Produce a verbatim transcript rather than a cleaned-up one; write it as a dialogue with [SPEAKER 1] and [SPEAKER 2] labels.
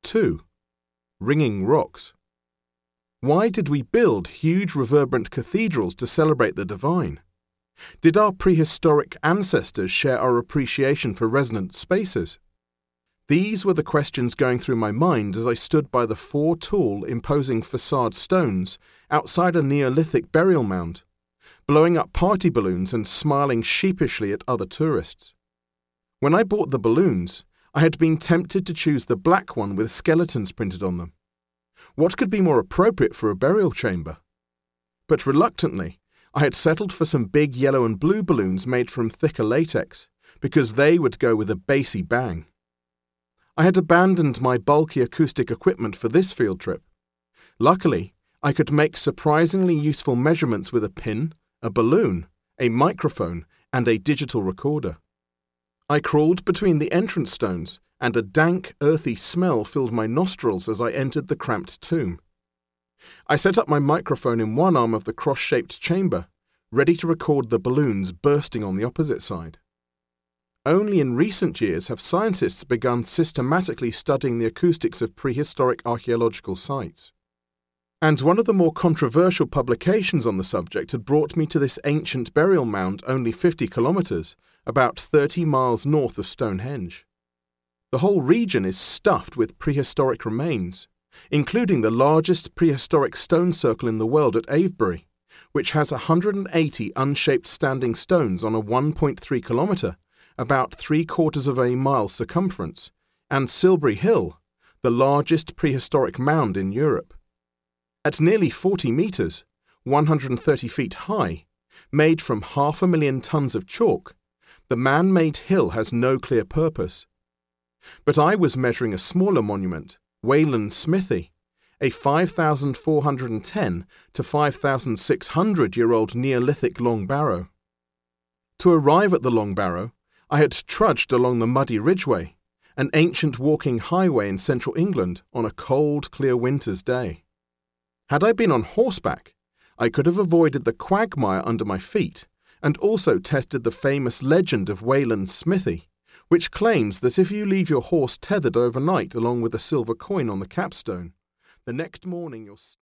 [SPEAKER 1] two. Ringing Rocks. Why did we build huge reverberant cathedrals to celebrate the divine? Did our prehistoric ancestors share our appreciation for resonant spaces? These were the questions going through my mind as I stood by the four tall, imposing facade stones outside a Neolithic burial mound, blowing up party balloons and smiling sheepishly at other tourists. When I bought the balloons, I had been tempted to choose the black one with skeletons printed on them. What could be more appropriate for a burial chamber? But reluctantly, I had settled for some big yellow and blue balloons made from thicker latex, because they would go with a bassy bang. I had abandoned my bulky acoustic equipment for this field trip. Luckily, I could make surprisingly useful measurements with a pin, a balloon, a microphone, and a digital recorder. I crawled between the entrance stones, and a dank, earthy smell filled my nostrils as I entered the cramped tomb. I set up my microphone in one arm of the cross-shaped chamber, ready to record the balloons bursting on the opposite side. Only in recent years have scientists begun systematically studying the acoustics of prehistoric archaeological sites. And one of the more controversial publications on the subject had brought me to this ancient burial mound only fifty kilometres, about thirty miles north of Stonehenge. The whole region is stuffed with prehistoric remains, including the largest prehistoric stone circle in the world at Avebury, which has one hundred eighty unshaped standing stones on a one point three kilometre, about three quarters of a mile circumference, and Silbury Hill, the largest prehistoric mound in Europe. At nearly forty metres, one hundred thirty feet high, made from half a million tons of chalk, the man-made hill has no clear purpose. But I was measuring a smaller monument, Wayland Smithy, a five thousand four hundred ten to five thousand six hundred year old Neolithic long barrow. To arrive at the long barrow, I had trudged along the muddy Ridgeway, an ancient walking highway in central England, on a cold, clear winter's day. Had I been on horseback, I could have avoided the quagmire under my feet and also tested the famous legend of Wayland Smithy, which claims that if you leave your horse tethered overnight along with a silver coin on the capstone, the next morning you'll